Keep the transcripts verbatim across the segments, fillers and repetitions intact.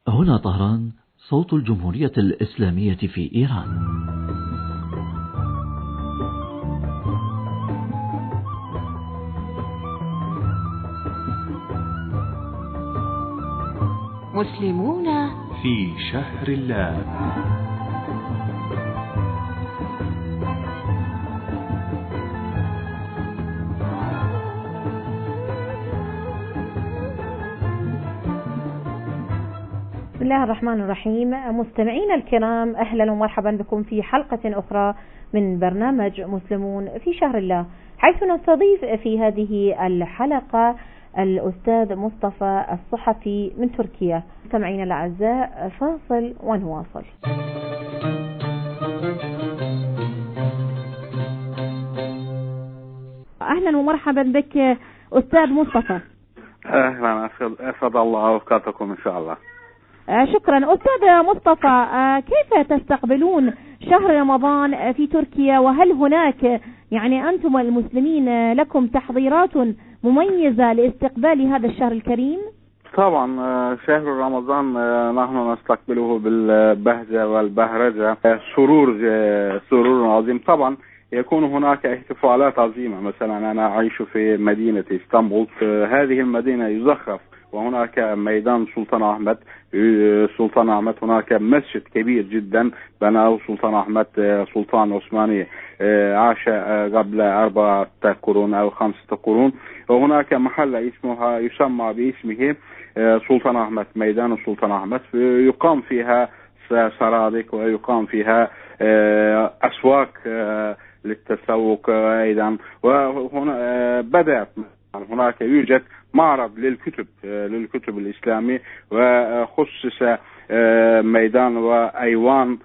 هنا طهران، صوت الجمهورية الإسلامية في إيران. مسلمون في شهر الله. بسم الله الرحمن الرحيم. مستمعينا الكرام، أهلا ومرحبا بكم في حلقة أخرى من برنامج مسلمون في شهر الله، حيث نستضيف في هذه الحلقة الأستاذ مصطفى الصحفي من تركيا. مستمعينا الأعزاء، فاصل ونواصل. أهلا ومرحبا بك أستاذ مصطفى. أهلا، أسعد الله أوقاتكم إن شاء الله. شكرا أستاذ مصطفى. كيف تستقبلون شهر رمضان في تركيا؟ وهل هناك يعني أنتم المسلمين لكم تحضيرات مميزة لاستقبال هذا الشهر الكريم؟ طبعا شهر رمضان نحن نستقبله بالبهجة والبهرجة، سرور سرور عظيم. طبعا يكون هناك احتفالات عظيمة. مثلا أنا أعيش في مدينة اسطنبول، هذه المدينة يزخرف، وهناك ميدان سلطان أحمد. سلطان أحمد هناك مسجد كبير جدا بناه سلطان أحمد سلطان عثماني، عاش قبل أربعة قرون أو خمسة قرون. وهناك محل اسمها يسمى باسمه سلطان أحمد، ميدان سلطان أحمد، يقام فيها سرادق ويقام فيها أسواق للتسوق أيضا. وهنا بدأت هناك يوجد معرض للكتب للكتب الإسلامي، وخصص ميدان وأيوان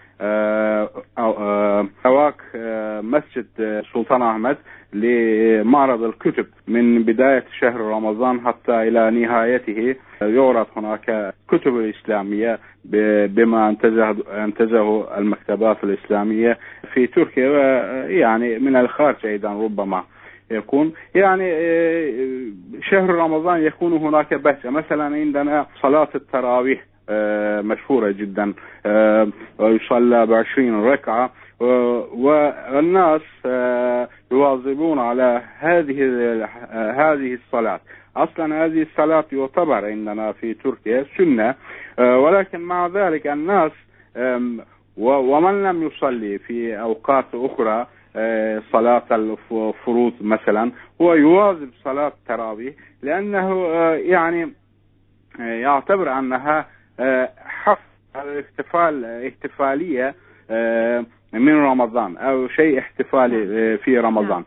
أواق مسجد سلطان أحمد لمعرض الكتب من بداية شهر رمضان حتى إلى نهايته. يعرض هناك كتب الإسلامية بما أنتجه المكتبات الإسلامية في تركيا، يعني من الخارج أيضا ربما يكون. يعني شهر رمضان يكون هناك بهجة. مثلا عندنا صلاة التراويح مشهورة جدا، يصلى بعشرين ركعة، والناس يواظبون على هذه هذه الصلاة. أصلا هذه الصلاة يعتبر عندنا في تركيا سنة، ولكن مع ذلك الناس ومن لم يصلي في أوقات أخرى صلاة الفروض مثلا، هو يواظب صلاة التراويح، لأنه يعني يعتبر أنها حفظ الاحتفال احتفالية من رمضان أو شيء احتفالي في رمضان.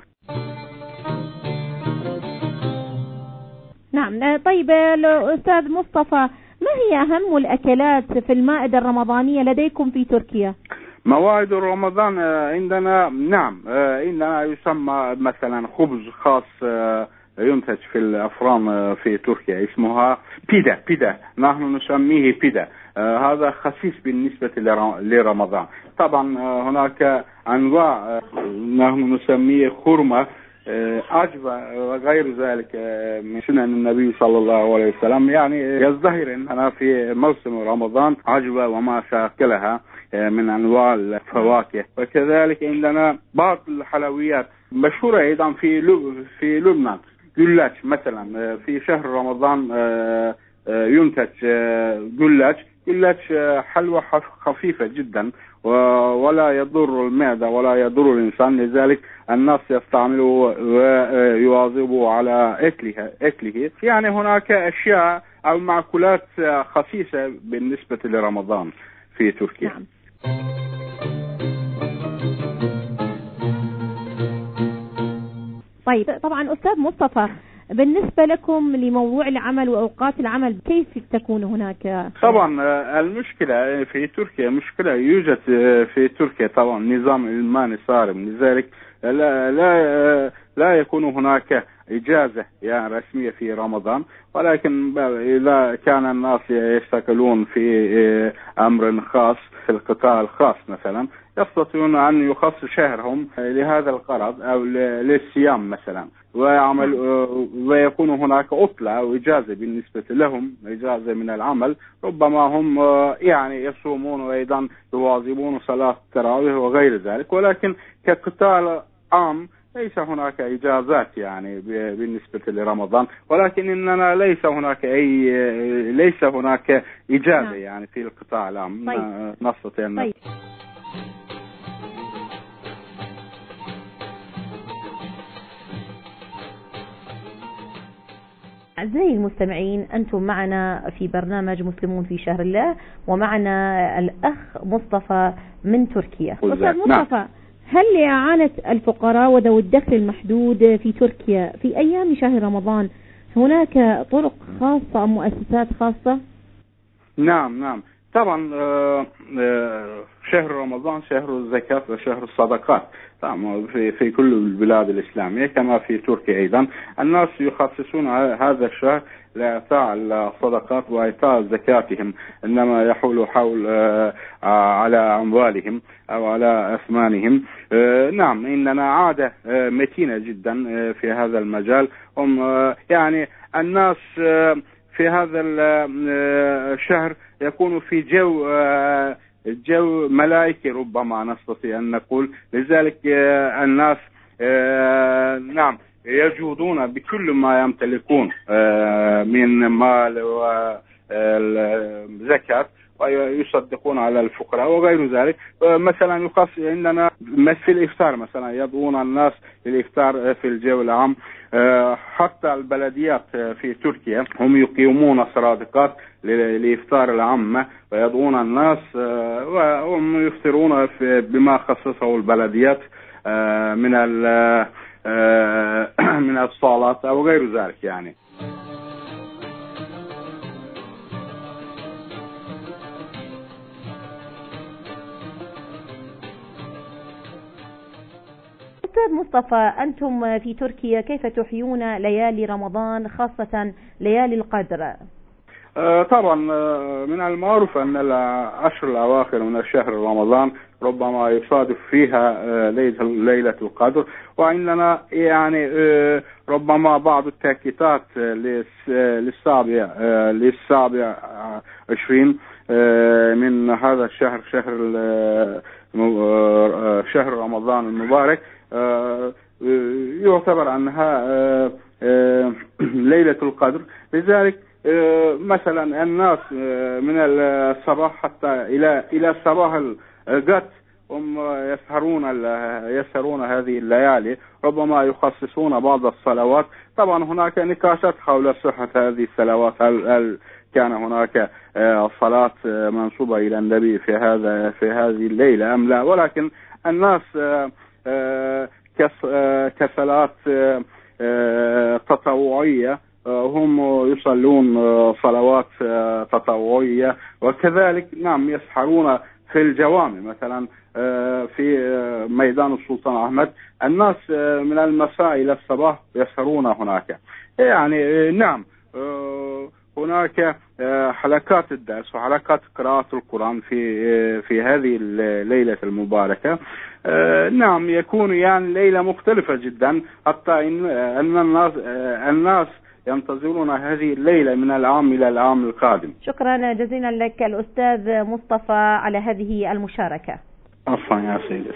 نعم. طيب الأستاذ مصطفى، ما هي أهم الأكلات في المائدة الرمضانية لديكم في تركيا؟ موائد رمضان عندنا، نعم، عندنا يسمى مثلا خبز خاص ينتج في الأفران في تركيا، اسمها بيدا. بيدا نحن نسميه بيدا. هذا خسيس بالنسبة لرمضان. طبعا هناك أنواع نحن نسميه خرمة، عجبة وغير ذلك من سنن النبي صلى الله عليه وسلم. يعني يظهر أننا في موسم رمضان عجبة وما شاكلها من أنواع الفواكه. وكذلك عندنا بعض الحلويات مشهورة أيضا في في لبنان. جلاش مثلا في شهر رمضان ينتج جلاش. جلاش حلوى خفيفة جدا ولا يضر المعدة ولا يضر الإنسان، لذلك الناس يستعملوا ويواظبوا على أكلها أكله. يعني هناك أشياء أو معكولات خفيفة بالنسبة لرمضان في تركيا. نعم. طيب طبعا أستاذ مصطفى، بالنسبة لكم لموضوع العمل وأوقات العمل كيف تكون هناك؟ طبعا المشكلة في تركيا مشكلة يوجد في تركيا. طبعا نظام علماني صارم، لذلك لا, لا لا يكون هناك إجازة يعني رسمية في رمضان، ولكن إذا كان الناس يشتغلون في أمر خاص في القطاع الخاص مثلا يستطيعون أن يخصصوا شهرهم لهذا الغرض أو للصيام مثلا، ويعمل ويكون هناك عطلة أو إجازة بالنسبة لهم، إجازة من العمل، ربما هم يعني يصومون وأيضا يواظبون صلاة التراويح وغير ذلك. ولكن كقطاع عام ليس هناك إجازات يعني بالنسبة لرمضان، ولكن إننا ليس هناك أي ليس هناك إجازة يعني في القطاع العام. طيب. نستطيع أن طيب. أعزائي المستمعين، أنتم معنا في برنامج مسلمون في شهر الله، ومعنا الأخ مصطفى من تركيا. أستاذ مصطفى، هل لإعانة الفقراء وذوي الدخل المحدود في تركيا في أيام شهر رمضان هناك طرق خاصة أو مؤسسات خاصة؟ نعم نعم طبعا. شهر رمضان شهر الزكاة وشهر الصدقات في في كل البلاد الإسلامية كما في تركيا أيضا. الناس يخصصون هذا الشهر لإعطاء الصدقات وإعطاء زكاتهم، إنما يحول حول على أموالهم أو على أثمانهم. نعم، إننا عادة متينة جدا في هذا المجال. هم يعني الناس في هذا الشهر يكون في جو جو ملائكي ربما نستطيع أن نقول. لذلك الناس نعم يجودون بكل ما يمتلكون من مال وزكاة ويصدقون على الفقراء وغير ذلك. مثلا يخص عندنا في الإفطار مثلا يدعون الناس للإفطار في الجو العام. حتى البلديات في تركيا هم يقيمون صرادقات للإفطار العامة ويدعون الناس وهم يفطرون بما خصصه البلديات من من الصالات أو غير ذلك يعني. أستاذ مصطفى، أنتم في تركيا كيف تحيون ليالي رمضان خاصة ليالي القدر؟ طبعا من المعروف أن العشر الأواخر من الشهر رمضان ربما يصادف فيها ليلة القدر، وعندنا يعني ربما بعض التأكيدات للسابع للسابع عشرين من هذا الشهر، شهر شهر رمضان المبارك، يعتبر أنها ليلة القدر. لذلك مثلا الناس من الصباح حتى إلى إلى الصباح الغد هم يسهرون يسهرون هذه الليالي، ربما يخصصون بعض الصلوات. طبعا هناك نقاشات حول صحة هذه الصلوات، هل كان هناك صلاة منسوبة إلى النبي في هذا في هذه الليلة أم لا، ولكن الناس كصلاة تطوعية هم يصلون صلوات تطوعية، وكذلك نعم يسحرون في الجوامع مثلا في ميدان السلطان أحمد. الناس من المساء إلى الصباح يسهرون هناك يعني. نعم هناك حلقات الدرس وحلقات قراءة القرآن في في هذه الليلة المباركة. نعم يكون يعني ليلة مختلفة جدا، حتى إن الناس الناس ينتظرون هذه الليلة من العام إلى العام القادم. شكرا جزيلا لك الأستاذ مصطفى على هذه المشاركة. عفوا يا سيدي.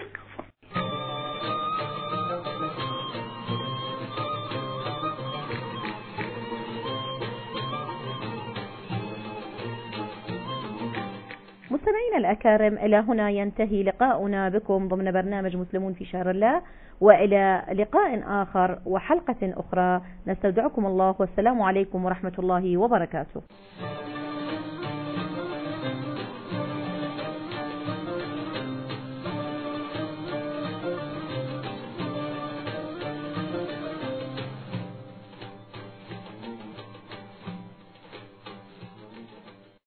مستمعينا الأكارم، إلى هنا ينتهي لقاؤنا بكم ضمن برنامج مسلمون في شهر الله، وإلى لقاء آخر وحلقة أخرى نستودعكم الله، والسلام عليكم ورحمة الله وبركاته.